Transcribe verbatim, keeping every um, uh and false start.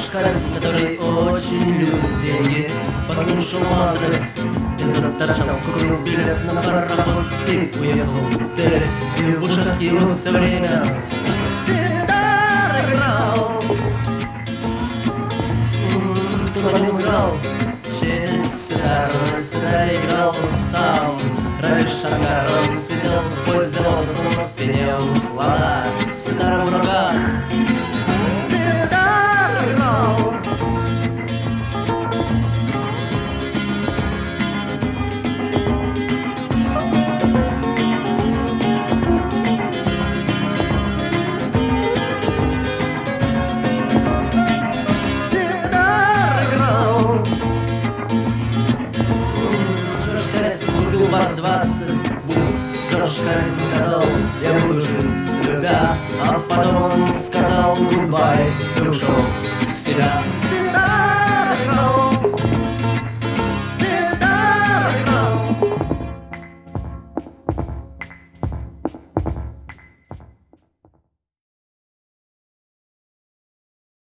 Харрисон, который очень любит деньги, послушал мантры и заторчал, купил билет на пароход и уехал в Дели. И в ушах его все время ситар играл. Кто-то не украл чей-то ситар, на ситаре играл сам Рави Шанкар. Он сидел в позе лотоса на спине у слона, с ситаром в руках ситар играл. Бар двадцать бус. Джордж Харрисон сказал: я буду жить с любя. А потом он сказал гудбай и ушел в себя.